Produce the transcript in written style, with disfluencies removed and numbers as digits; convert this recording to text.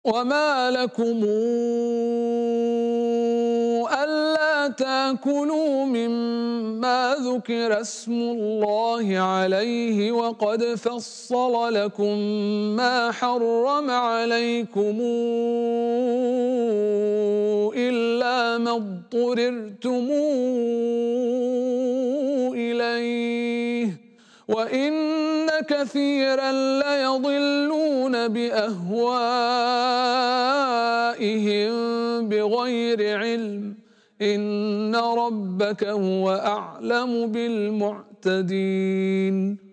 وما لكم ألا تاكلوا مما ذكر اسم الله عليه وقد فصل لكم ما حرم عليكم إلا ما اضطررتم إليه وإن كثيرا ليضلون بأهوائهم بغير علم إن ربك هو أعلم بالمعتدين